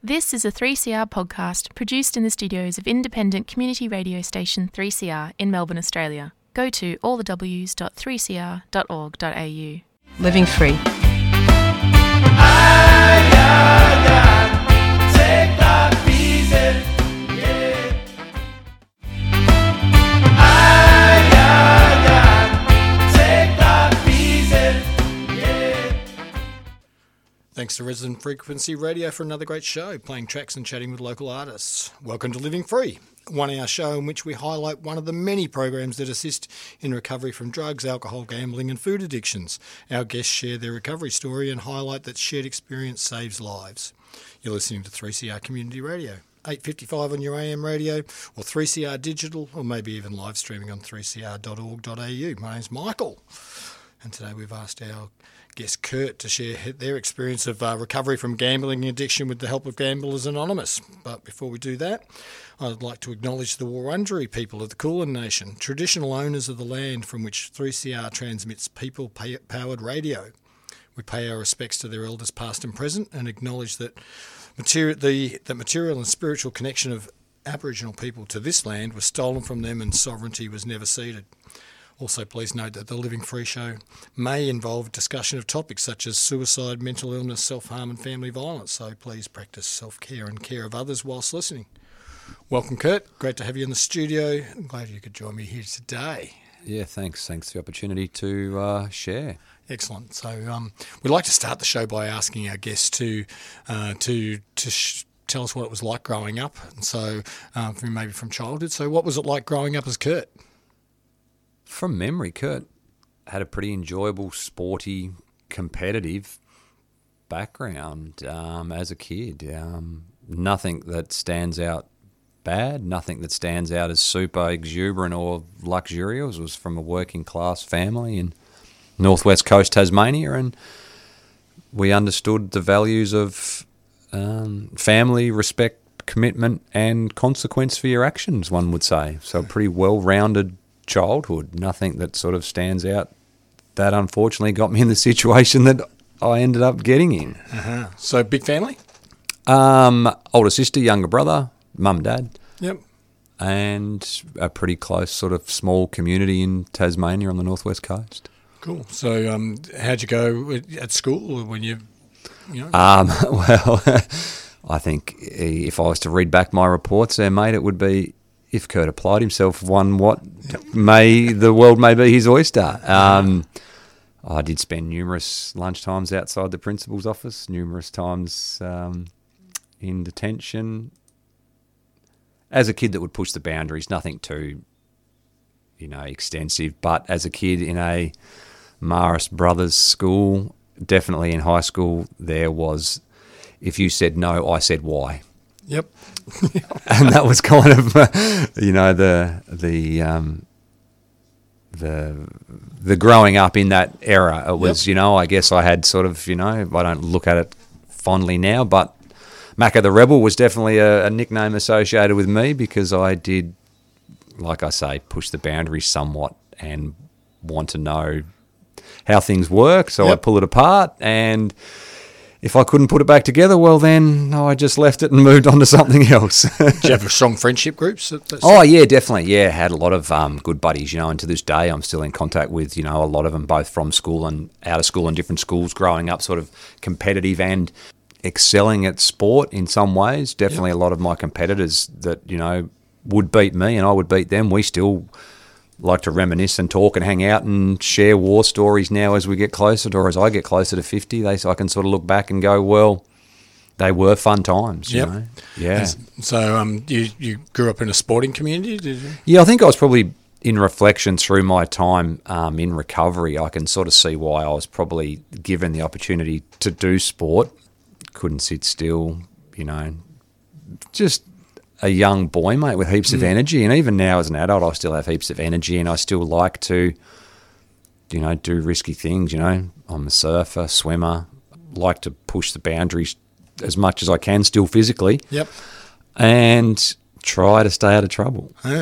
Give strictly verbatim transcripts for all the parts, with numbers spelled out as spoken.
This is a three C R podcast produced in the studios of independent community radio station three C R in Melbourne, Australia. Go to all the w s dot three c r dot org dot a u. Living free. Thanks to Resident Frequency Radio for another great show, playing tracks and chatting with local artists. Welcome to Living Free, one hour show in which we highlight one of the many programs that assist in recovery from drugs, alcohol, gambling and food addictions. Our guests share their recovery story and highlight that shared experience saves lives. You're listening to three C R Community Radio, eight fifty-five on your A M radio, or three C R Digital, or maybe even live streaming on three c r dot org dot a u. My name's Michael, and today we've asked our guest Kurt to share their experience of uh, recovery from gambling addiction with the help of Gamblers Anonymous. But before we do that, I'd like to acknowledge the Wurundjeri people of the Kulin Nation, traditional owners of the land from which three C R transmits people-powered radio. We pay our respects to their elders past and present and acknowledge that material, the, the material and spiritual connection of Aboriginal people to this land was stolen from them and sovereignty was never ceded. Also, please note that the Living Free show may involve discussion of topics such as suicide, mental illness, self-harm and family violence, so please practice self-care and care of others whilst listening. Welcome, Kurt. Great to have you in the studio. I'm glad you could join me here today. Yeah, thanks. Thanks for the opportunity to uh, share. Excellent. So um, we'd like to start the show by asking our guests to uh, to to sh- tell us what it was like growing up, and so um, maybe from childhood. So what was it like growing up as Kurt? From memory, Kurt had a pretty enjoyable, sporty, competitive background um, as a kid. Um, nothing that stands out bad, nothing that stands out as super exuberant or luxurious. Was from a working class family in northwest coast Tasmania, and we understood the values of um, family, respect, commitment, and consequence for your actions, one would say. So a pretty well-rounded childhood, nothing that sort of stands out that unfortunately got me in the situation that I ended up getting in. Uh-huh. So big family? Um, older sister, younger brother, mum, dad. Yep. And a pretty close sort of small community in Tasmania on the northwest coast. Cool. So um, how'd you go at school when you, you know? Um, well, I think if I was to read back my reports there, mate, it would be, if Kurt applied himself, won what may the world may be his oyster. Um, I did spend numerous lunchtimes outside the principal's office, numerous times um, in detention. As a kid that would push the boundaries, nothing too, you know, extensive. But as a kid in a Marist Brothers school, definitely in high school, there was, if you said no, I said why. Yep. And that was kind of, uh, you know, the the um, the the growing up in that era. It was, yep. you know, I guess I had sort of, you know, I don't look at it fondly now, but Macca the Rebel was definitely a, a nickname associated with me because I did, like I say, push the boundaries somewhat and want to know how things work. So yep. I pull it apart, and if I couldn't put it back together, well, then I just left it and moved on to something else. Did you have strong friendship groups? Oh, yeah, definitely. Yeah, had a lot of um, good buddies, you know, and to this day I'm still in contact with, you know, a lot of them both from school and out of school and different schools growing up, sort of competitive and excelling at sport in some ways. Definitely yep. a lot of my competitors that, you know, would beat me and I would beat them. We still like to reminisce and talk and hang out and share war stories now as we get closer to, or as I get closer to fifty. They, so I can sort of look back and go, well, they were fun times, you yep. know. Yeah. And so um, you, you grew up in a sporting community, did you? Yeah, I think I was probably, in reflection through my time um, in recovery, I can sort of see why I was probably given the opportunity to do sport. Couldn't sit still, you know, just a young boy, mate, with heaps mm. of energy. And even now as an adult, I still have heaps of energy and I still like to, you know, do risky things, you know. I'm a surfer, swimmer, like to push the boundaries as much as I can still physically. Yep. And try to stay out of trouble. Yeah.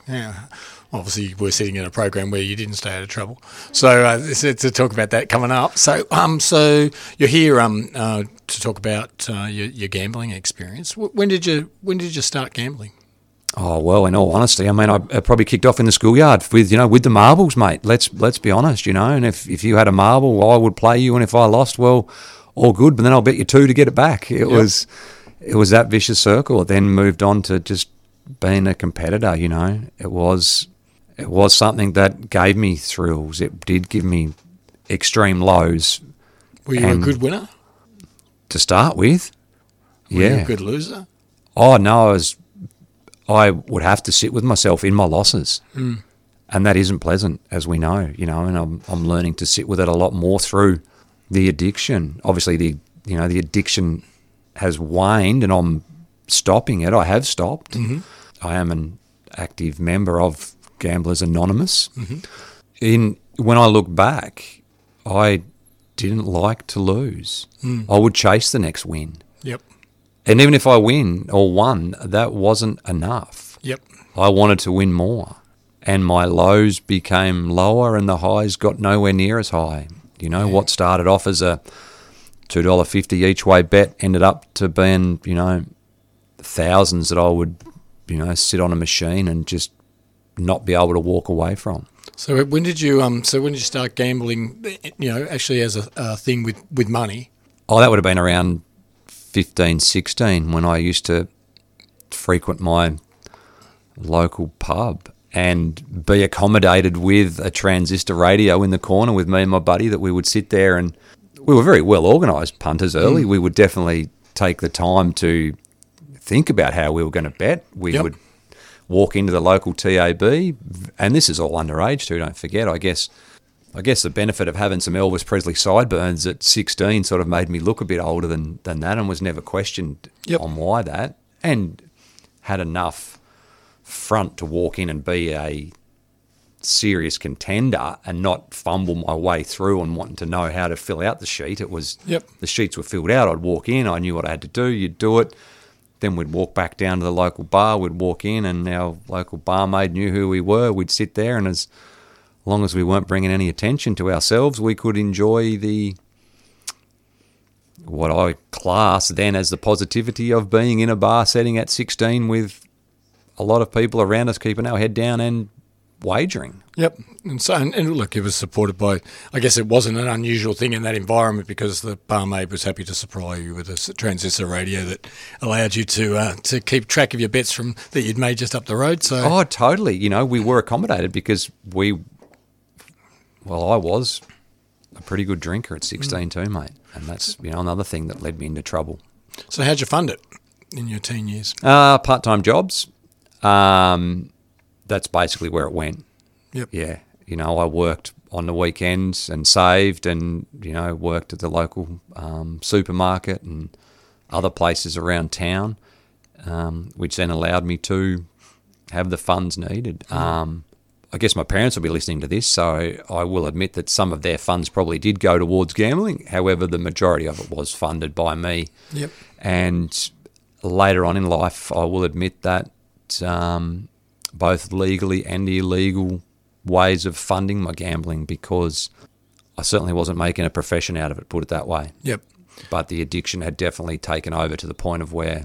Yeah. Obviously, we're sitting in a program where you didn't stay out of trouble. So uh, to, to talk about that coming up. So um, so you're here um uh, to talk about uh, your, your gambling experience. When did you when did you start gambling? Oh well, in all honesty, I mean, I, I probably kicked off in the schoolyard with you know with the marbles, mate. Let's let's be honest, you know. And if, if you had a marble, I would play you, and if I lost, well, all good. But then I'll bet you two to get it back. It yep. was it was that vicious circle. It then moved on to just being a competitor. You know, it was it was something that gave me thrills. It did give me extreme lows. Were you and a good winner to start with? Were yeah, you a good loser? Oh no, I was. I would have to sit with myself in my losses, mm. and that isn't pleasant, as we know, you know. And I'm I'm learning to sit with it a lot more through the addiction. Obviously, the you know the addiction has waned, and I'm stopping it. I have stopped. Mm-hmm. I am an active member of Gamblers Anonymous. Mm-hmm. In when I look back, I didn't like to lose. Mm. I would chase the next win. Yep. And even if I win or won, that wasn't enough. Yep. I wanted to win more. And my lows became lower and the highs got nowhere near as high. You know, yeah. what started off as a two dollars fifty each way bet ended up to being, you know, thousands that I would, you know, sit on a machine and just not be able to walk away from. So when did you um? So when did you start gambling, you know, actually as a, a thing with, with money? Oh, that would have been around fifteen, sixteen when I used to frequent my local pub and be accommodated with a transistor radio in the corner with me and my buddy, that we would sit there, and we were very well organised punters early. Mm. We would definitely take the time to think about how we were going to bet. We yep. would walk into the local T A B, and this is all underage too, don't forget. I guess I guess the benefit of having some Elvis Presley sideburns at sixteen sort of made me look a bit older than, than that, and was never questioned yep. on why that, and had enough front to walk in and be a serious contender and not fumble my way through and wanting to know how to fill out the sheet. It was yep. the sheets were filled out. I'd walk in, I knew what I had to do, you'd do it. Then we'd walk back down to the local bar, we'd walk in, and our local barmaid knew who we were. We'd sit there, and as long as we weren't bringing any attention to ourselves, we could enjoy the what I class then as the positivity of being in a bar setting at sixteen with a lot of people around us keeping our head down and wagering. Yep. And so, and, and look, it was supported by, I guess it wasn't an unusual thing in that environment because the barmaid was happy to supply you with a transistor radio that allowed you to uh, to keep track of your bets from that you'd made just up the road. So Oh, totally. You know, we were accommodated because we, well, I was a pretty good drinker at sixteen mm. too, mate. And that's, you know, another thing that led me into trouble. So how'd you fund it in your teen years? Uh, part-time jobs. Um, that's basically where it went. Yep. Yeah. You know, I worked on the weekends and saved, and, you know, worked at the local um, supermarket and other places around town, um, which then allowed me to have the funds needed. Mm. Um, I guess my parents will be listening to this, so I will admit that some of their funds probably did go towards gambling. However, the majority of it was funded by me. Yep. And later on in life, I will admit that um, both legally and illegal ways of funding my gambling, because I certainly wasn't making a profession out of it, put it that way. Yep. But the addiction had definitely taken over to the point of where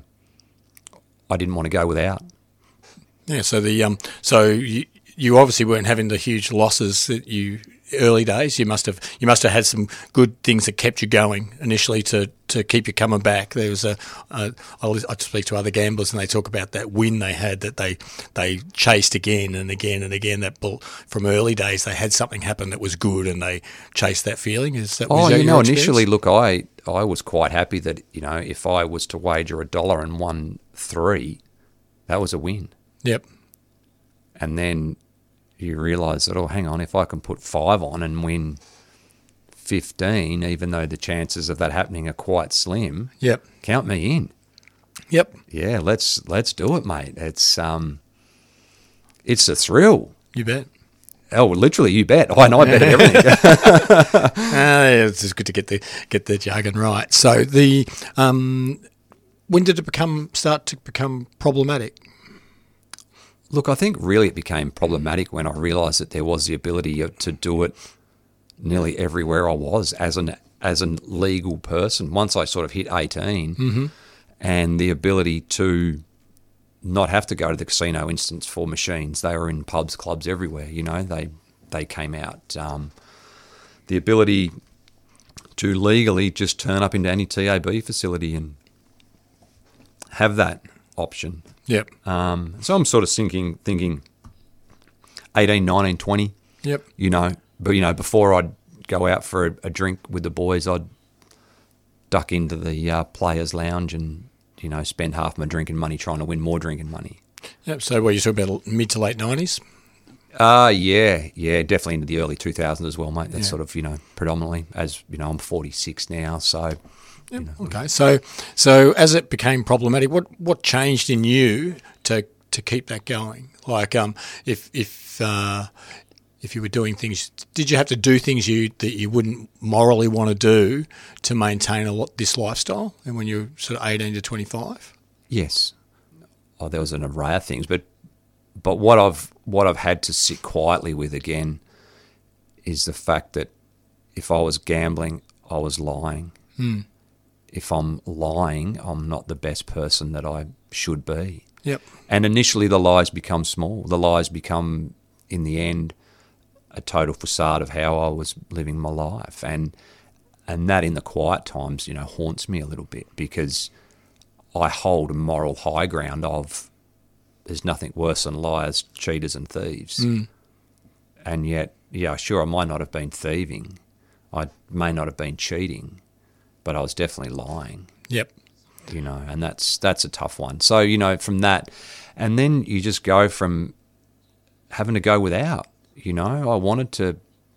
I didn't want to go without. Yeah, so the um, so you, you obviously weren't having the huge losses that you early days. You must have you must have had some good things that kept you going initially to, to keep you coming back. There was a, a I speak to other gamblers and they talk about that win they had that they they chased again and again and again. That bull, from early days they had something happen that was good and they chased that feeling. Is that? Oh, was that you your know, experience? initially, look, I I was quite happy that, you know, if I was to wager a dollar and won three, that was a win. Yep. And then you realise that, oh, hang on, if I can put five on and win fifteen, even though the chances of that happening are quite slim, yep, count me in. Yep. Yeah, let's let's do it, mate. It's um, it's a thrill. You bet. Oh, literally, you bet. I know, I bet at everything. uh, it's just good to get the get the jargon right. So the um, when did it become start to become problematic? Look, I think really it became problematic when I realised that there was the ability of- to do it nearly everywhere I was as an as a legal person. Once I sort of hit eighteen, Mm-hmm. and the ability to not have to go to the casino instance for machines. They were in pubs, clubs everywhere. You know, they they came out. Um, the ability to legally just turn up into any T A B facility and have that option. Yep. Um, so I'm sort of thinking, thinking eighteen, nineteen, twenty, Yep. you know, but, you know, before I'd go out for a, a drink with the boys, I'd duck into the uh, players' lounge and, you know, spend half my drinking money trying to win more drinking money. Yep. So, what you talking about, mid to late nineties? Uh, yeah, yeah, definitely into the early two thousands as well, mate. That's Yeah. sort of, you know, predominantly, as, you know, I'm forty-six now, so... Yep. You know. Okay. So, so as it became problematic, what what changed in you to to keep that going? Like, um, if if uh, if you were doing things, did you have to do things you that you wouldn't morally want to do to maintain a lot this lifestyle? And when you're sort of eighteen to twenty-five. Yes. Oh, there was an array of things, but but what I've what I've had to sit quietly with again is the fact that if I was gambling, I was lying. Hmm. If I'm lying, I'm not the best person that I should be. Yep. And initially the lies become small. The lies become, in the end, a total facade of how I was living my life. And and that in the quiet times, you know, haunts me a little bit because I hold a moral high ground of there's nothing worse than liars, cheaters and thieves. Mm. And yet, yeah, sure, I might not have been thieving. I may not have been cheating, but I was definitely lying. Yep. You know, and that's that's a tough one. So, you know, from that, and then you just go from having to go without, you know. I wanted to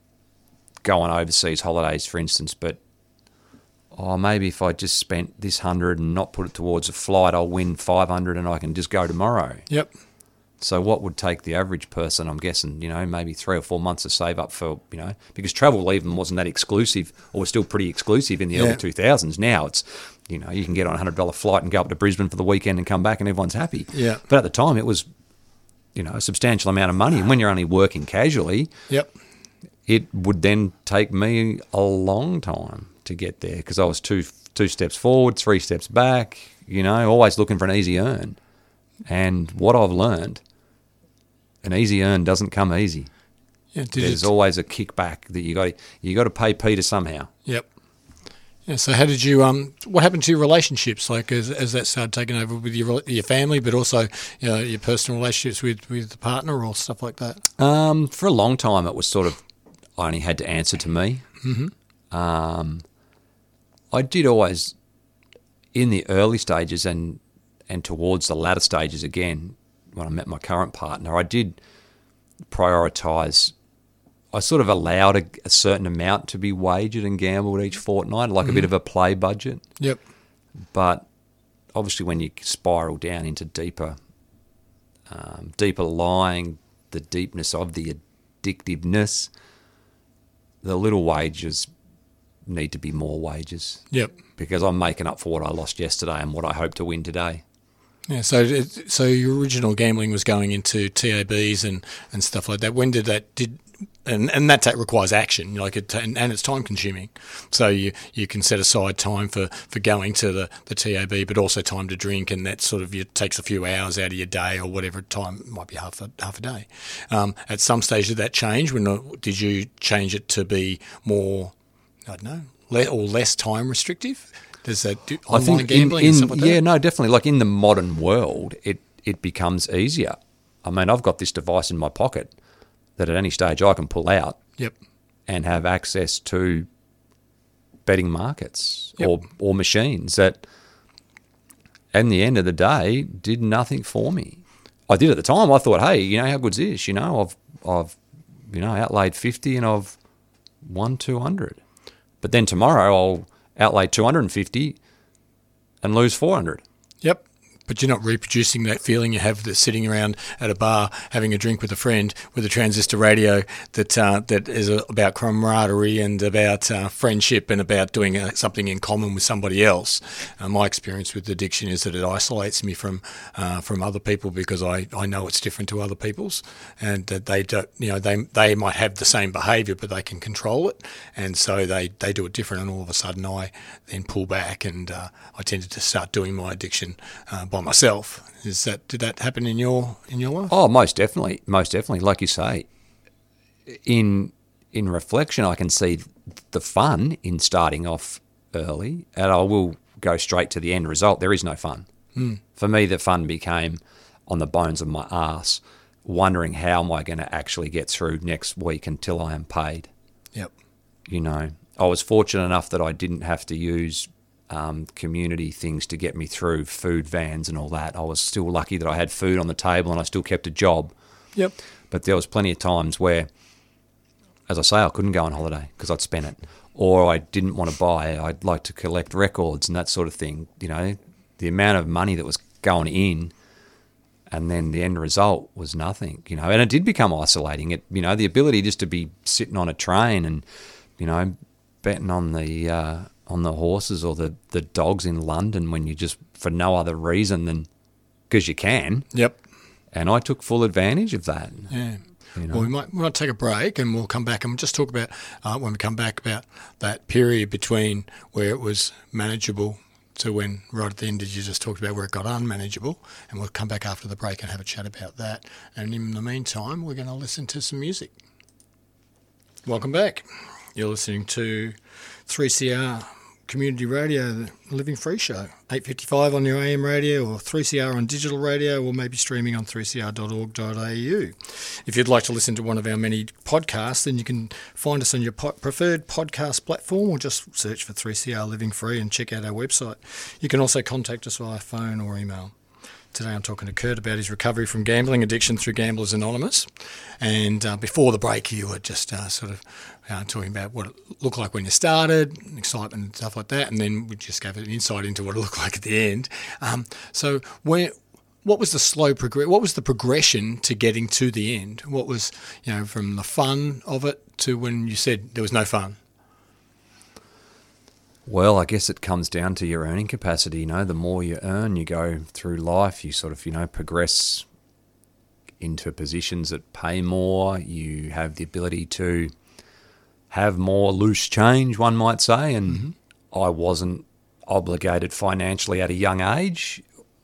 go on overseas holidays, for instance, but oh, maybe if I just spent this hundred and not put it towards a flight, I'll win five hundred and I can just go tomorrow. Yep. So what would take the average person, I'm guessing, you know, maybe three or four months to save up for, you know, because travel even wasn't that exclusive or was still pretty exclusive in the Yeah. early two thousands. Now it's, you know, you can get on a one hundred dollars flight and go up to Brisbane for the weekend and come back and everyone's happy. Yeah. But at the time it was, you know, a substantial amount of money. And when you're only working casually, Yep. it would then take me a long time to get there because I was two two steps forward, three steps back, you know, always looking for an easy earn. And what I've learned, an easy earn doesn't come easy. Yeah. Did There's it, always a kickback that you got. You got to pay Peter somehow. Yep. Yeah. So, how did you? Um, what happened to your relationships? Like, as as that started taking over with your your family, but also, you know, your personal relationships with with the partner or stuff like that. Um, for a long time, it was sort of I only had to answer to me. Mm-hmm. Um, I did always, in the early stages and and towards the latter stages again, when I met my current partner, I did prioritise. I sort of allowed a, a certain amount to be wagered and gambled each fortnight, like mm-hmm. a bit of a play budget. Yep. But obviously, when you spiral down into deeper, um, deeper lying, the deepness of the addictiveness, the little wages need to be more wages. Yep. Because I'm making up for what I lost yesterday and what I hope to win today. Yeah. So, it, so your original gambling was going into T A Bs and, and stuff like that. When did that did? And and that requires action, like it, and, and it's time consuming. So you, you can set aside time for, for going to the, the T A B, but also time to drink, and that sort of it takes a few hours out of your day or whatever time. It might be half a half a day. Um, at some stage, did that change? When did you change it to be more? I don't know, le- or less time restrictive? Does that do online I think gambling in, in, and stuff like yeah, that? no, definitely. Like in the modern world, it it becomes easier. I mean, I've got this device in my pocket that at any stage I can pull out Yep. and have access to betting markets Yep. or, or machines that, at the end of the day, did nothing for me. I did at the time. I thought, hey, you know, how good's this? You know, I've, I've you know, outlaid fifty and I've won two hundred. But then tomorrow I'll outlay two hundred fifty and lose four hundred. Yep. but you're not reproducing that feeling you have that's sitting around at a bar having a drink with a friend with a transistor radio that uh, that is about camaraderie and about uh, friendship and about doing uh, something in common with somebody else. Uh, my experience with addiction is that it isolates me from uh, from other people because I, I know it's different to other people's, and that they don't, you know, they they might have the same behaviour but they can control it, and so they, they do it different, and all of a sudden I then pull back and uh, I tended to start doing my addiction uh, by myself. Is that did that happen in your in your life? Oh, most definitely, most definitely. Like you say, in in reflection, I can see the fun in starting off early, and I will go straight to the end result. There is no fun. Mm. For me, the fun became on the bones of my arse, wondering how am I going to actually get through next week until I am paid. Yep. You know, I was fortunate enough that I didn't have to use Um, community things to get me through, food vans and all that. I was still lucky that I had food on the table and I still kept a job. Yep. But there was plenty of times where, as I say, I couldn't go on holiday because I'd spent it, or I didn't want to buy. I'd like to collect records and that sort of thing. You know, the amount of money that was going in, and then the end result was nothing. You know, and it did become isolating. It, you know, the ability just to be sitting on a train and, you know, betting on the uh, on the horses or the, the dogs in London when you just, for no other reason than because you can. Yep. And I took full advantage of that. Yeah. You know? Well, we might, we might take a break and we'll come back and we'll just talk about, uh, when we come back, about that period between where it was manageable to when, right at the end, as you just talked about, where it got unmanageable. And we'll come back after the break and have a chat about that. And in the meantime, we're going to listen to some music. Welcome back. You're listening to three C R Community Radio, the Living Free Show, eight fifty-five on your A M radio, or three C R on digital radio, or maybe streaming on three c r dot org dot a u. If you'd like to listen to one of our many podcasts, then you can find us on your po- preferred podcast platform, or just search for three C R Living Free and check out our website. You can also contact us via phone or email. Today I'm talking to Kurt about his recovery from gambling addiction through Gamblers Anonymous. And uh, before the break, you were just uh, sort of uh, talking about what it looked like when you started, excitement and stuff like that, and then we just gave an insight into what it looked like at the end. Um, so where, what was the slow progress? What was the progression to getting to the end? What was, you know, from the fun of it to when you said there was no fun? Well, I guess it comes down to your earning capacity. You know, the more you earn, you go through life, you sort of, you know, progress into positions that pay more. You have the ability to have more loose change, one might say. And mm-hmm. I wasn't obligated financially at a young age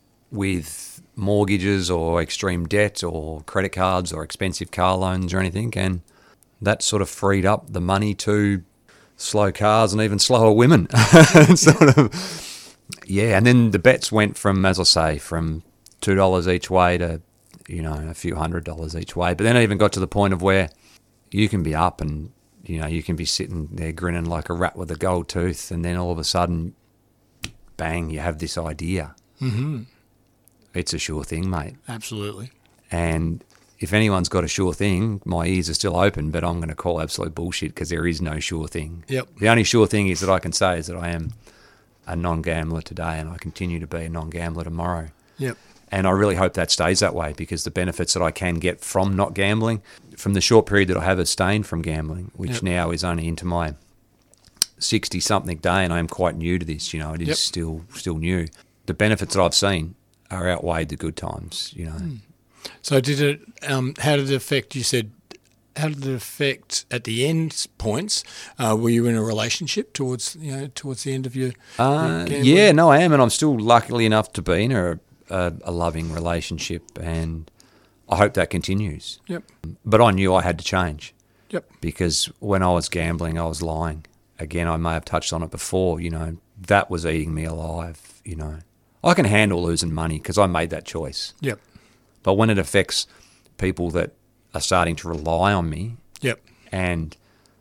with mortgages or extreme debt or credit cards or expensive car loans or anything. And that sort of freed up the money to slow cars and even slower women. sort of, yeah. And then the bets went from, as I say, from two dollars each way to, you know, a few hundred dollars each way. But then I even got to the point of where you can be up and, you know, you can be sitting there grinning like a rat with a gold tooth, and then all of a sudden, bang, you have this idea. Mm-hmm. It's a sure thing, mate. Absolutely. And if anyone's got a sure thing, my ears are still open, but I'm going to call absolute bullshit because there is no sure thing. Yep. The only sure thing is that I can say is that I am a non-gambler today, and I continue to be a non-gambler tomorrow. Yep. And I really hope that stays that way, because the benefits that I can get from not gambling, from the short period that I have abstained from gambling, which yep. now is only into my sixty-something day, and I am quite new to this, you know, it is yep. still still new. The benefits that I've seen are outweighed the good times, you know. Mm. So did it, um, how did it affect, you said, how did it affect at the end points? Uh, were you in a relationship towards, you know, towards the end of your, uh, your Yeah, no, I am, and I'm still lucky enough to be in a, a, a loving relationship, and I hope that continues. Yep. But I knew I had to change. Yep. Because when I was gambling, I was lying. Again, I may have touched on it before, you know, that was eating me alive, you know. I can handle losing money because I made that choice. Yep. But when it affects people that are starting to rely on me, yep, and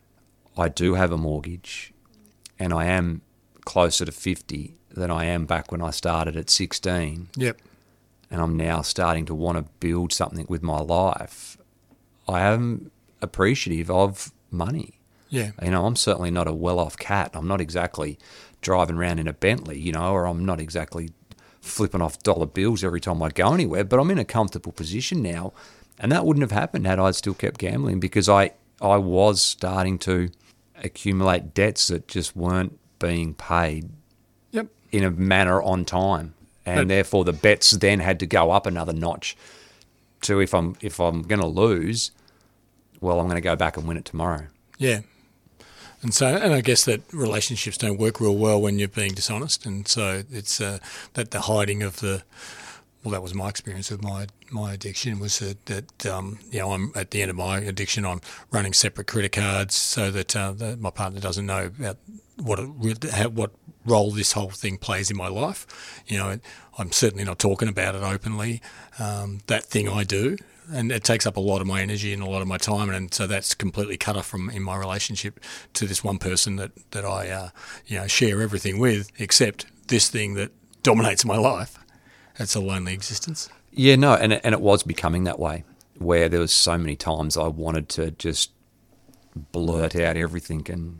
I do have a mortgage, and I am closer to fifty than I am back when I started at sixteen, yep, and I'm now starting to want to build something with my life, I am appreciative of money. Yeah. You know, I'm certainly not a well-off cat. I'm not exactly driving around in a Bentley, you know, or I'm not exactly flipping off dollar bills every time I go anywhere, but I'm in a comfortable position now. And that wouldn't have happened had I still kept gambling, because I, I was starting to accumulate debts that just weren't being paid Yep. in a manner on time. And But- therefore the bets then had to go up another notch to if I'm if I'm going to lose, well, I'm going to go back and win it tomorrow. Yeah. And so, and I guess that relationships don't work real well when you're being dishonest. And so it's uh, that the hiding of the, well, that was my experience with my my addiction, was that, that um, you know, I'm at the end of my addiction, I'm running separate credit cards so that, uh, that my partner doesn't know about what it, how, what role this whole thing plays in my life. You know, I'm certainly not talking about it openly. Um, that thing I do, and it takes up a lot of my energy and a lot of my time, and so that's completely cut off from in my relationship to this one person that that I uh, you know share everything with, except this thing that dominates my life. It's a lonely existence. Yeah, no, and it, and it was becoming that way, where there was so many times I wanted to just blurt out everything and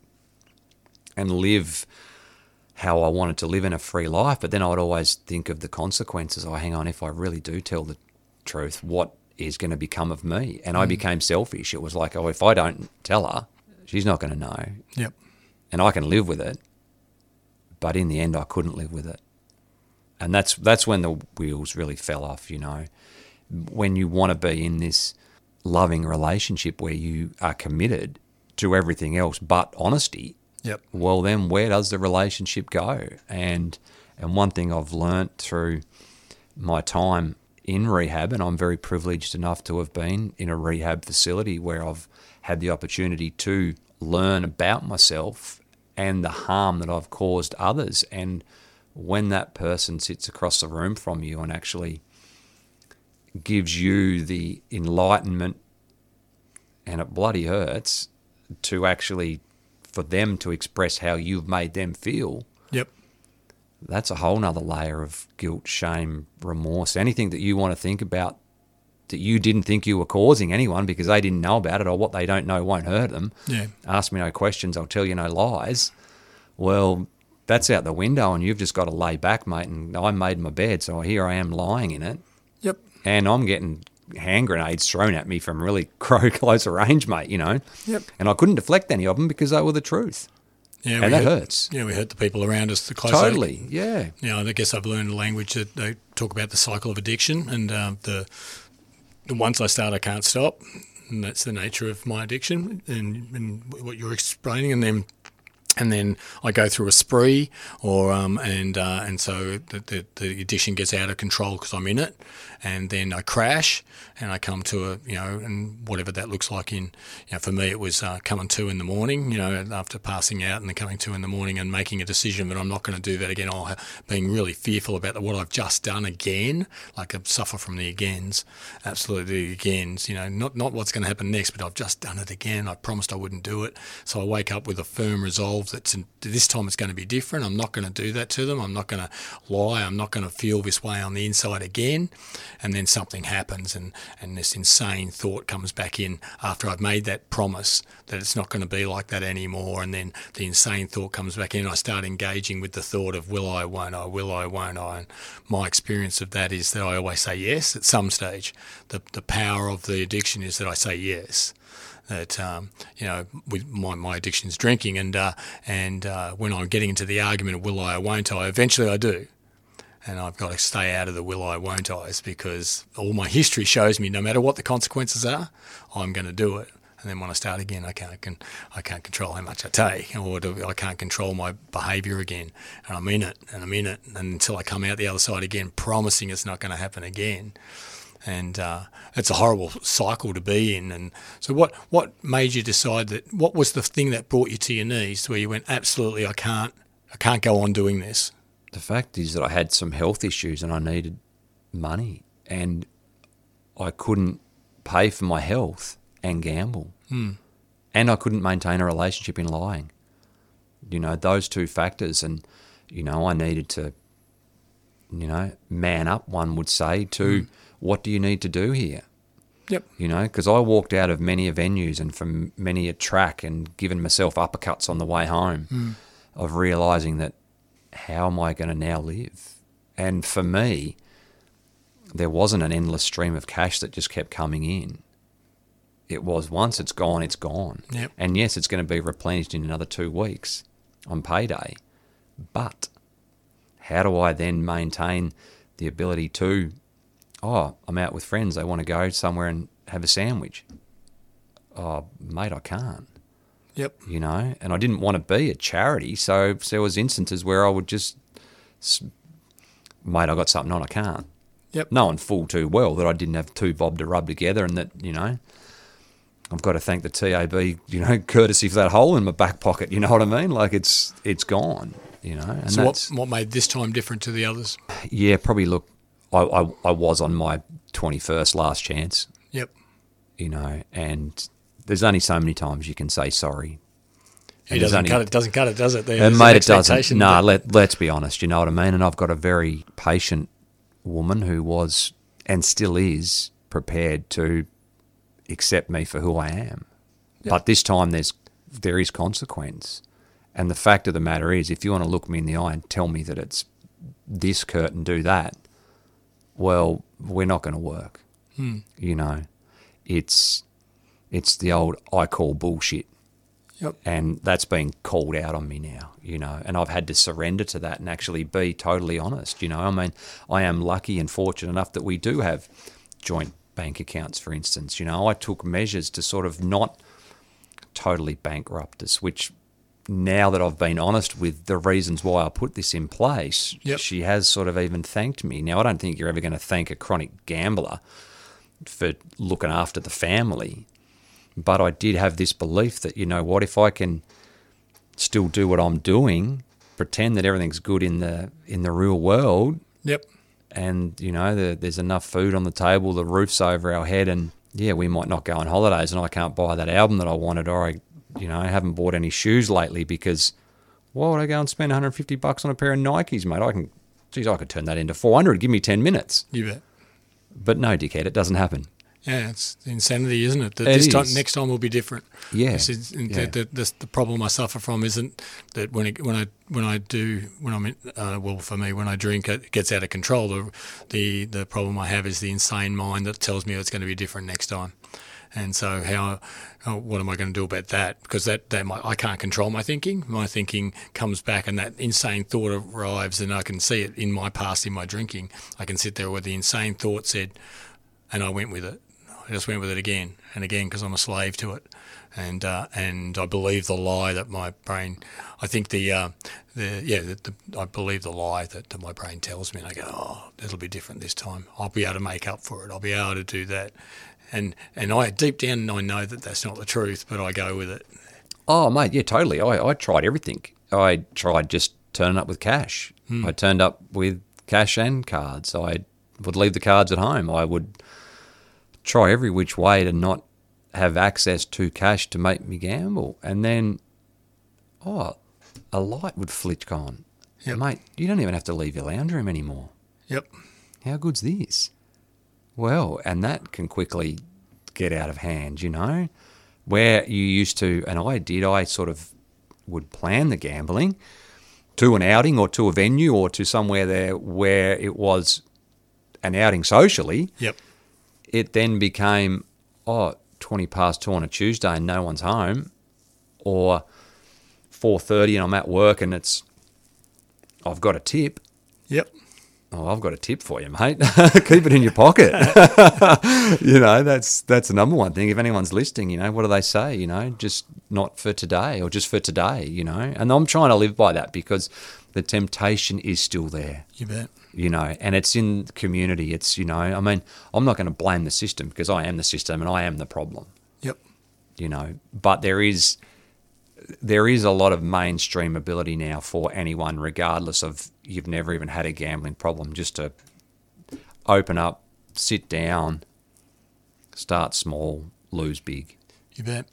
and live how I wanted to live in a free life, but then I would always think of the consequences. Oh, hang on, if I really do tell the truth, what is going to become of me? And mm. I became selfish. It was like, oh, if I don't tell her, she's not going to know. Yep. And I can live with it, but in the end, I couldn't live with it. And that's that's when the wheels really fell off, you know. When you want to be in this loving relationship where you are committed to everything else but honesty, Yep. well, then where does the relationship go? And and one thing I've learnt through my time in rehab, and I'm very privileged enough to have been in a rehab facility where I've had the opportunity to learn about myself and the harm that I've caused others. And when that person sits across the room from you and actually gives you the enlightenment, and it bloody hurts, to actually for them to express how you've made them feel, Yep. that's a whole nother layer of guilt, shame, remorse, anything that you want to think about that you didn't think you were causing anyone because they didn't know about it, or what they don't know won't hurt them. Yeah. Ask me no questions, I'll tell you no lies. Well, that's out the window, and you've just got to lay back, mate, and I made my bed, so here I am lying in it. Yep. And I'm getting hand grenades thrown at me from really close range, mate, you know. Yep. And I couldn't deflect any of them because they were the truth. Yeah, and we that hurt, hurts. Yeah, we hurt the people around us the closer. Totally, yeah. You know, I guess I've learned a language that they talk about the cycle of addiction, and uh, the, the once I start, I can't stop, and that's the nature of my addiction, and, and what you're explaining, and then and then I go through a spree, or um, and uh, and so the, the the addiction gets out of control because I'm in it, and then I crash, and I come to a you know, and whatever that looks like in, you know, for me it was uh, coming to in the morning, you know, after passing out, and then coming to in the morning and making a decision that I'm not going to do that again, or being really fearful about what I've just done again, like I suffer from the agains, absolutely the agains, you know, not not what's going to happen next, but I've just done it again. I promised I wouldn't do it, so I wake up with a firm resolve that this time it's going to be different. I'm not going to do that to them. I'm not going to lie. I'm not going to feel this way on the inside again. And then something happens, and, and this insane thought comes back in after I've made that promise that it's not going to be like that anymore. And then the insane thought comes back in. I start engaging with the thought of will I, won't I, will I, won't I. And my experience of that is that I always say yes at some stage. The, the power of the addiction is that I say yes. That um, you know, with my my addiction is drinking, and uh, and uh, when I'm getting into the argument of will I or won't I, eventually I do, and I've got to stay out of the will I won't I's, because all my history shows me no matter what the consequences are, I'm going to do it. And then when I start again, I can't can, I can't control how much I take, or do, I can't control my behaviour again, and I'm in it, and I'm in it, and until I come out the other side again, promising it's not going to happen again. And uh, it's a horrible cycle to be in. And so what, what made you decide that, what was the thing that brought you to your knees where you went, absolutely, I can't, I can't go on doing this? The fact is that I had some health issues and I needed money, and I couldn't pay for my health and gamble. Mm. And I couldn't maintain a relationship in lying. You know, those two factors. And, you know, I needed to, you know, man up, one would say, to... Mm. What do you need to do here? Yep. You know, because I walked out of many a venues and from many a track and given myself uppercuts on the way home, mm. of realising that how am I going to now live? And for me, there wasn't an endless stream of cash that just kept coming in. It was once it's gone, it's gone. Yep. And yes, it's going to be replenished in another two weeks on payday. But how do I then maintain the ability to, oh, I'm out with friends, they want to go somewhere and have a sandwich. Oh, mate, I can't. Yep. You know, and I didn't want to be a charity, so, so there was instances where I would just, mate, I got something on, I can't. Yep. Knowing full too well that I didn't have two bob to rub together, and that, you know, I've got to thank the T A B, you know, courtesy for that hole in my back pocket. You know what I mean? Like it's it's gone. You know. And so that's, what what made this time different to the others? Yeah, probably. Look, I I, I was on my twenty-first last chance. Yep. You know, and there's only so many times you can say sorry. It doesn't only, cut it. Doesn't cut it, does it? There, and mate, it doesn't. No, nah, let let's be honest. You know what I mean? And I've got a very patient woman who was and still is prepared to accept me for who I am. Yep. But this time there's there is consequence. And the fact of the matter is, if you want to look me in the eye and tell me that it's this, Kurt, and do that, well, we're not going to work. Hmm. You know, it's it's the old I call bullshit. Yep. And that's being called out on me now, you know, and I've had to surrender to that and actually be totally honest, you know. I mean, I am lucky and fortunate enough that we do have joint bank accounts, for instance. You know, I took measures to sort of not totally bankrupt us, which now that I've been honest with the reasons why I put this in place, yep. she has sort of even thanked me. Now, I don't think you're ever going to thank a chronic gambler for looking after the family. But I did have this belief that, you know what, if I can still do what I'm doing, pretend that everything's good in the in the real world. Yep. And, you know, the, there's enough food on the table, the roof's over our head, and, yeah, we might not go on holidays and I can't buy that album that I wanted, or I, you know, I haven't bought any shoes lately because why would I go and spend one hundred fifty bucks on a pair of Nikes, mate? I can, geez, I could turn that into four hundred. Give me ten minutes. You bet. But no, dickhead, it doesn't happen. Yeah, it's insanity, isn't it? That it this is. time, next time will be different. Yeah, this is, yeah. The, the, the, the problem I suffer from isn't that when it, when I when I do when I'm in, uh, well for me when I drink it gets out of control. The, the the problem I have is the insane mind that tells me it's going to be different next time. And so how, how what am I going to do about that? Because that that might, I can't control my thinking. My thinking comes back, and that insane thought arrives, and I can see it in my past in my drinking. I can sit there where the insane thought said, and I went with it. I just went with it again and again because I'm a slave to it, and uh, and I believe the lie that my brain. I think the uh, the yeah the, the, I believe the lie that, that my brain tells me, and I go, oh, it'll be different this time. I'll be able to make up for it. I'll be able to do that, and and I deep down I know that that's not the truth, but I go with it. Oh, mate, yeah, totally. I, I tried everything. I tried just turning up with cash. Hmm. I turned up with cash and cards. I would leave the cards at home. I would try every which way to not have access to cash to make me gamble. And then, oh, a light would flick on. Yep. Mate, you don't even have to leave your lounge room anymore. Yep. How good's this? Well, and that can quickly get out of hand, you know? Where you used to, and I did, I sort of would plan the gambling to an outing or to a venue or to somewhere there where it was an outing socially. Yep. It then became, oh, twenty past two on a Tuesday and no one's home, or four thirty and I'm at work and it's, I've got a tip. Yep. Oh, I've got a tip for you, mate. Keep it in your pocket. You know, that's that's the number one thing. If anyone's listening, you know, what do they say? You know, just not for today or just for today, you know. And I'm trying to live by that because the temptation is still there. You bet. You know, and it's in the community. It's, you know, I mean, I'm not going to blame the system because I am the system and I am the problem. Yep. You know, but there is there is a lot of mainstream ability now for anyone, regardless of you've never even had a gambling problem, just to open up, sit down, start small, lose big. You bet.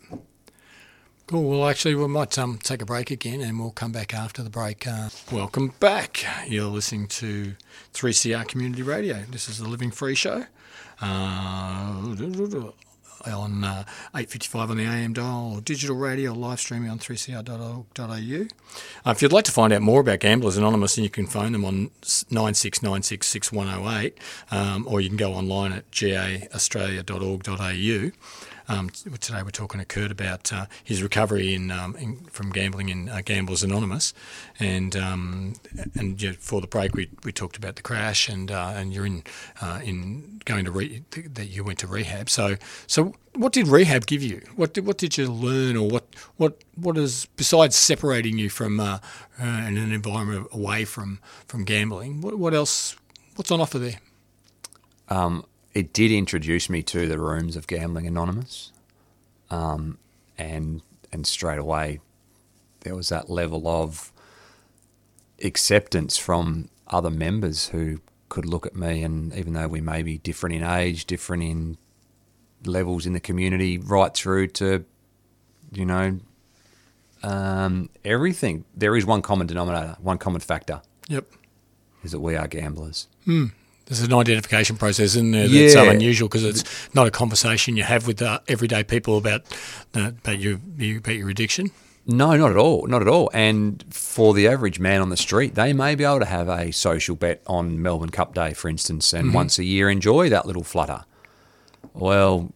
Cool. Well, actually, we might um, take a break again and we'll come back after the break. Uh, welcome back. You're listening to three C R Community Radio. This is the Living Free Show. Uh, on uh, eight fifty-five on the A M dial, or digital radio, or live streaming on three c r dot org dot a u. Uh, if you'd like to find out more about Gamblers Anonymous, then you can phone them on nine six nine six six one zero eight, um, or you can go online at g a australia dot org dot a u. Um, today we're talking to Kurt about uh, his recovery in, um, in from gambling in uh, Gamblers Anonymous, and um, and yeah, for the break we, we talked about the crash, and uh, and you're in uh, in going to re- that you went to rehab. So so what did rehab give you? What did, what did you learn, or what what what is, besides separating you from uh, uh, in an environment away from from gambling? What, what else? What's on offer there? Um. It did introduce me to the rooms of Gambling Anonymous, um, and and straight away there was that level of acceptance from other members who could look at me, and even though we may be different in age, different in levels in the community, right through to, you know, um, everything, there is one common denominator, one common factor. Yep. Is that we are gamblers. Hmm. There's an identification process in there that's Yeah. so unusual, because it's not a conversation you have with uh, everyday people about uh, about your about your addiction. No, not at all, not at all. And for the average man on the street, they may be able to have a social bet on Melbourne Cup Day, for instance, and mm-hmm. once a year enjoy that little flutter. Well,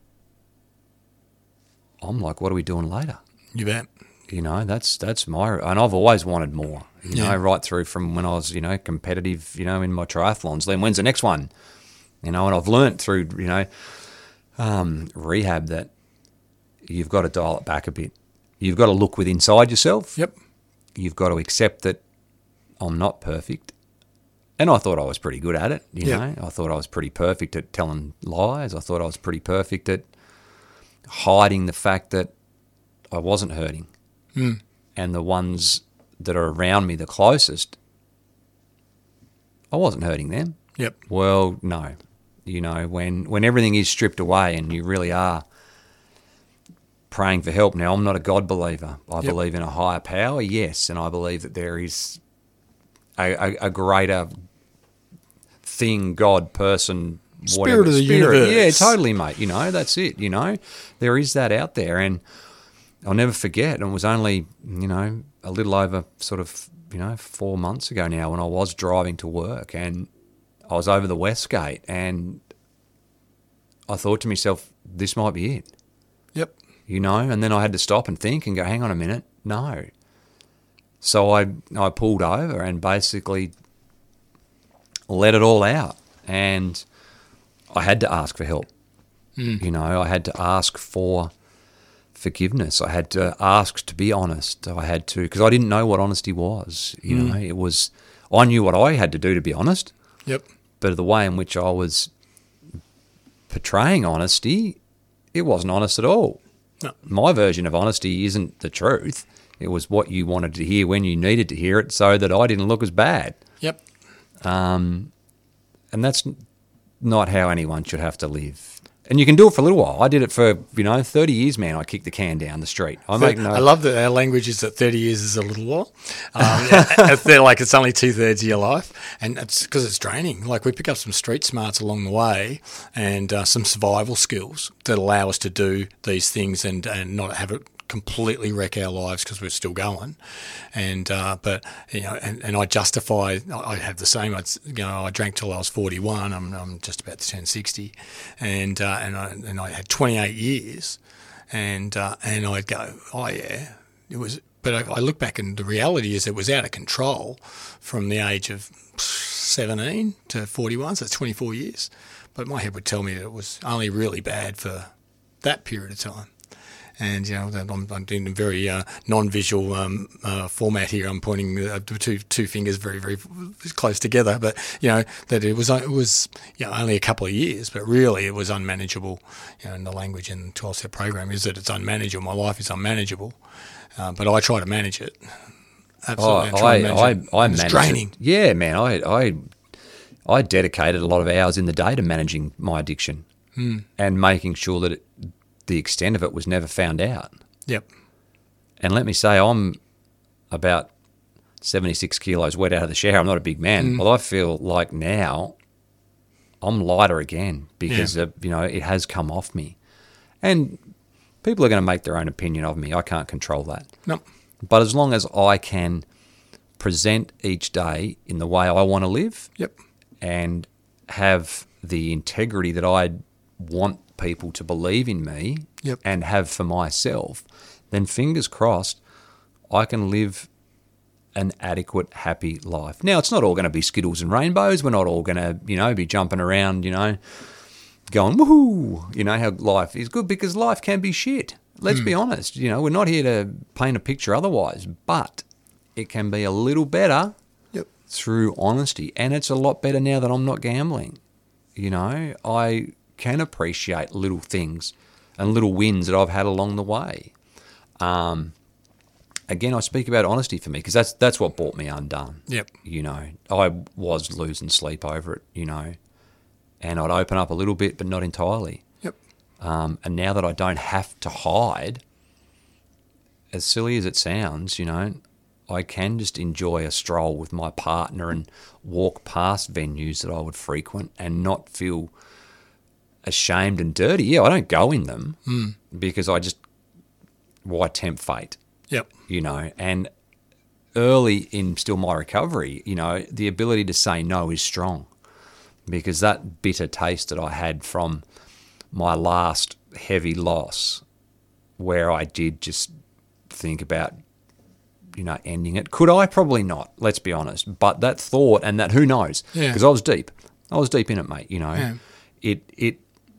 I'm like, what are we doing later? You bet. You know, that's that's my, and I've always wanted more. You yeah. know, right through from when I was, you know, competitive, you know, in my triathlons. Then when's the next one? You know, and I've learnt through, you know, um, rehab that you've got to dial it back a bit. You've got to look with inside yourself. Yep. You've got to accept that I'm not perfect. And I thought I was pretty good at it, you yep. know. I thought I was pretty perfect at telling lies. I thought I was pretty perfect at hiding the fact that I wasn't hurting. Mm. And the ones that are around me the closest, I wasn't hurting them. Yep. Well, no. You know, when, when everything is stripped away and you really are praying for help. Now, I'm not a God believer. I yep. believe in a higher power, yes, and I believe that there is a, a, a greater thing, God, person, Spirit whatever. of the Spirit. universe. Yeah, totally, mate. You know, that's it, you know. There is that out there, and I'll never forget, and it was only, you know, a little over sort of, you know, four months ago now when I was driving to work, and I was over the West Gate, and I thought to myself, this might be it. Yep. You know, and then I had to stop and think and go, hang on a minute, no. So I I pulled over and basically let it all out, and I had to ask for help. Mm. You know, I had to ask for forgiveness. I had to ask to be honest. I had to, because I didn't know what honesty was. You mm. know, it was, I knew what I had to do to be honest. Yep. But the way in which I was portraying honesty, it wasn't honest at all. No. My version of honesty isn't the truth. It was what you wanted to hear when you needed to hear it so that I didn't look as bad. Yep. Um, and that's not how anyone should have to live. And you can do it for a little while. I did it for, you know, thirty years, man. I kicked the can down the street. I, make no- I love that our language is that thirty years is a little while. Um, yeah, like it's only two-thirds of your life. And it's because it's draining. Like we pick up some street smarts along the way and uh, some survival skills that allow us to do these things and, and not have it completely wreck our lives because we're still going. And uh, but you know, and, and I justify. I have the same. I'd, you know, I drank till I was forty-one. I'm I'm just about to turn sixty, and uh, and I and I had twenty-eight years, and uh, and I'd go, oh yeah, it was. But I, I look back and the reality is it was out of control from the age of seventeen to forty-one. So that's twenty-four years. But my head would tell me that it was only really bad for that period of time. And, you know, I'm, I'm doing a very uh, non-visual um, uh, format here. I'm pointing uh, two two fingers very, very close together. But, you know, that it was, it was you know, only a couple of years, but really it was unmanageable. You know, and the language in the twelve-step program is that it's unmanageable. My life is unmanageable. Uh, but I try to manage it. Absolutely. Oh, I, try I, to manage I, it. I It's manage draining. It. Yeah, man. I, I, I dedicated a lot of hours in the day to managing my addiction hmm. and making sure that it, the extent of it was never found out. Yep. And let me say, I'm about seventy-six kilos wet out of the shower. I'm not a big man. Mm. Well, I feel like now I'm lighter again because, yeah. of, you know, it has come off me. And people are going to make their own opinion of me. I can't control that. No. But as long as I can present each day in the way I want to live, Yep. and have the integrity that I want people to believe in me, Yep. and have for myself, then fingers crossed, I can live an adequate, happy life. Now, it's not all going to be Skittles and rainbows. We're not all going to, you know, be jumping around, you know, going, woohoo, you know, how life is good, because life can be shit. Let's mm. be honest. You know, we're not here to paint a picture otherwise, but it can be a little better yep. through honesty. And it's a lot better now that I'm not gambling. You know, I can appreciate little things and little wins that I've had along the way. Um, again, I speak about honesty for me, because that's that's what brought me undone. Yep. You know, I was losing sleep over it, you know, and I'd open up a little bit, but not entirely. Yep. Um, and now that I don't have to hide, as silly as it sounds, you know, I can just enjoy a stroll with my partner and walk past venues that I would frequent and not feel ashamed and dirty. Yeah, I don't go in them mm. because I just, why tempt fate? Yep. You know, and early in still my recovery, you know, the ability to say no is strong, because that bitter taste that I had from my last heavy loss, where I did just think about, you know, ending it. Could I? Probably not, let's be honest. But that thought and that, who knows? Because yeah. I was deep. I was deep in it, mate, you know. Yeah. It, it,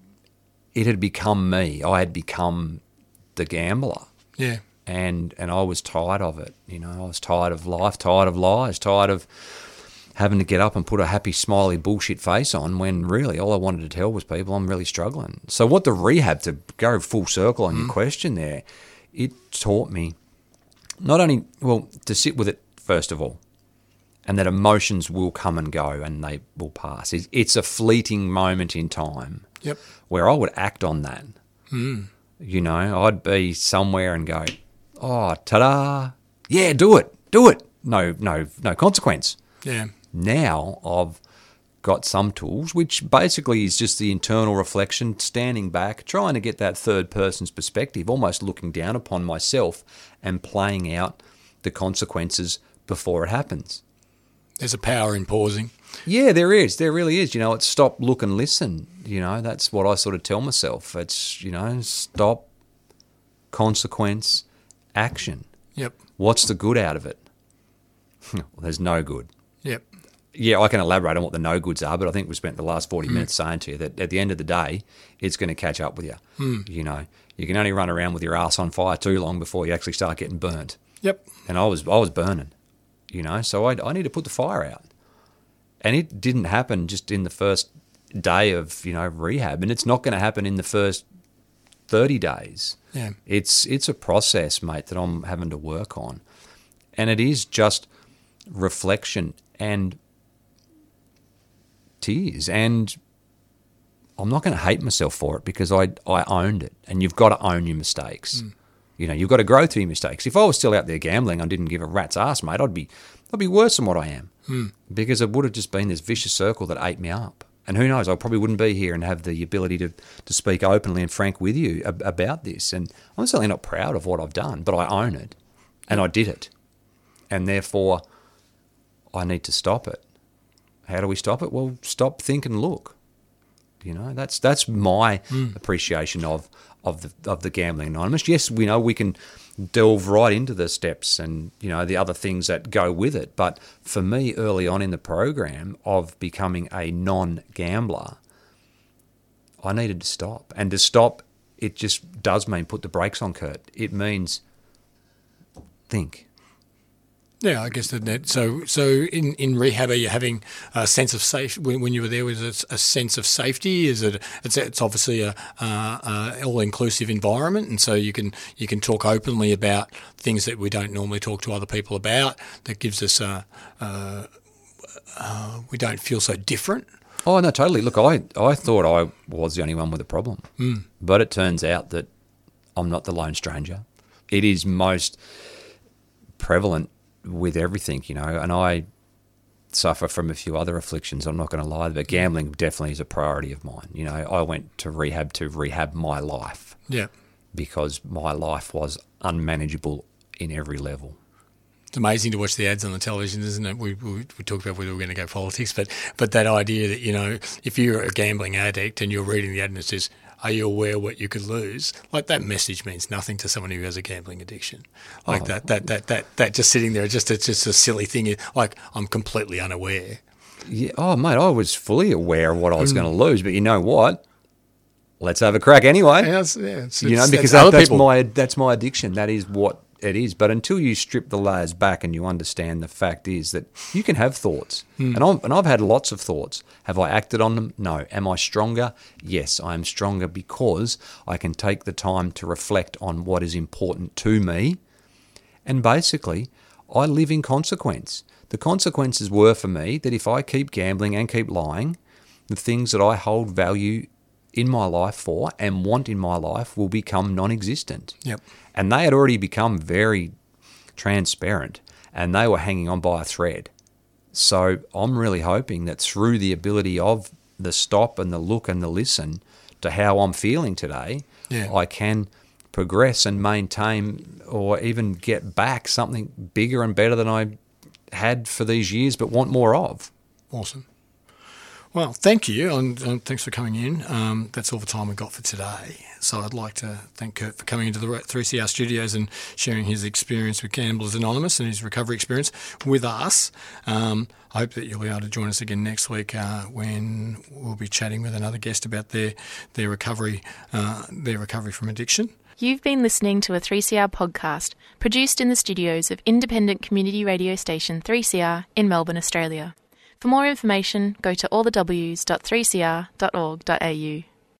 it had become me. I had become the gambler. Yeah. And and I was tired of it, you know. I was tired of life, tired of lies, tired of having to get up and put a happy, smiley bullshit face on, when really all I wanted to tell was people I'm really struggling. So what the rehab, to go full circle on mm. your question there, it taught me not only, well, to sit with it first of all, and that emotions will come and go and they will pass. It's a fleeting moment in time. Yep. Where I would act on that. Mm. You know, I'd be somewhere and go, oh, ta-da, yeah, do it, do it. No, no, no consequence. Yeah. Now I've got some tools, which basically is just the internal reflection, standing back, trying to get that third person's perspective, almost looking down upon myself and playing out the consequences before it happens. There's a power in pausing. Yeah, there is. There really is. You know, it's stop, look and listen. You know, that's what I sort of tell myself. It's, you know, stop, consequence, action. Yep. What's the good out of it? Well, there's no good. Yep. Yeah, I can elaborate on what the no goods are, but I think we spent the last forty mm. minutes saying to you that at the end of the day, it's going to catch up with you. Mm. You know, you can only run around with your ass on fire too long before you actually start getting burnt. Yep. And I was I was burning, you know, so I, I need to put the fire out. And it didn't happen just in the first day of, you know, rehab, and it's not going to happen in the first thirty days. Yeah. It's it's a process, mate, that I'm having to work on. And it is just reflection and tears. And I'm not going to hate myself for it, because I I owned it. And you've got to own your mistakes. Mm. You know, you've got to grow through your mistakes. If I was still out there gambling and didn't give a rat's ass, mate, I'd be I'd be worse than what I am. Mm. Because it would have just been this vicious circle that ate me up. And who knows, I probably wouldn't be here and have the ability to, to speak openly and frank with you ab- about this. And I'm certainly not proud of what I've done, but I own it. And I did it. And therefore, I need to stop it. How do we stop it? Well, stop, think and look. You know, that's that's my mm. appreciation of of the of the Gambling Anonymous. Yes, we know we can delve right into the steps and, you know, the other things that go with it. But for me, early on in the program of becoming a non-gambler, I needed to stop. And to stop, it just does mean put the brakes on, Kurt. It means think. Yeah, I guess that. So, so in, in rehab, are you having a sense of safety when, when you were there? Was it a sense of safety? Is it? It's, it's obviously a, a, a all-inclusive environment, and so you can you can talk openly about things that we don't normally talk to other people about. That gives us a, a, a we don't feel so different. Oh no, totally. Look, I I thought I was the only one with a problem, mm. but it turns out that I'm not the lone stranger. It is most prevalent with everything, you know, and I suffer from a few other afflictions, I'm not going to lie, but gambling definitely is a priority of mine. You know, I went to rehab to rehab my life. Yeah. Because my life was unmanageable in every level. It's amazing to watch the ads on the television, isn't it? We, we, we talked about whether we're going to go politics, but but that idea that, you know, if you're a gambling addict and you're reading the ad and it says, are you aware what you could lose? Like, that message means nothing to someone who has a gambling addiction. Like oh. that, that, that, that, that just sitting there, just it's just a silly thing. Like, I'm completely unaware. Yeah. Oh, mate, I was fully aware of what I was mm. going to lose, but you know what? Let's have a crack anyway. Yeah, it's, yeah, it's, you know, it's, because that, that's my that's my addiction. That is what it is. But until you strip the layers back and you understand the fact is that you can have thoughts, mm. and I'm, and I've had lots of thoughts. Have I acted on them? No. Am I stronger? Yes, I am stronger because I can take the time to reflect on what is important to me, and basically, I live in consequence. The consequences were for me that if I keep gambling and keep lying, the things that I hold value in my life for and want in my life will become non-existent. Yep. And they had already become very transparent and they were hanging on by a thread. So I'm really hoping that through the ability of the stop and the look and the listen to how I'm feeling today, yeah. I can progress and maintain or even get back something bigger and better than I had for these years but want more of. Awesome. Well, thank you, and, and thanks for coming in. Um, that's all the time we've got for today. So I'd like to thank Kurt for coming into the three C R studios and sharing his experience with Gamblers Anonymous and his recovery experience with us. Um, I hope that you'll be able to join us again next week uh, when we'll be chatting with another guest about their their recovery, uh, their recovery from addiction. You've been listening to a three C R podcast produced in the studios of independent community radio station three C R in Melbourne, Australia. For more information, go to all the w s dot three c r dot org dot a u.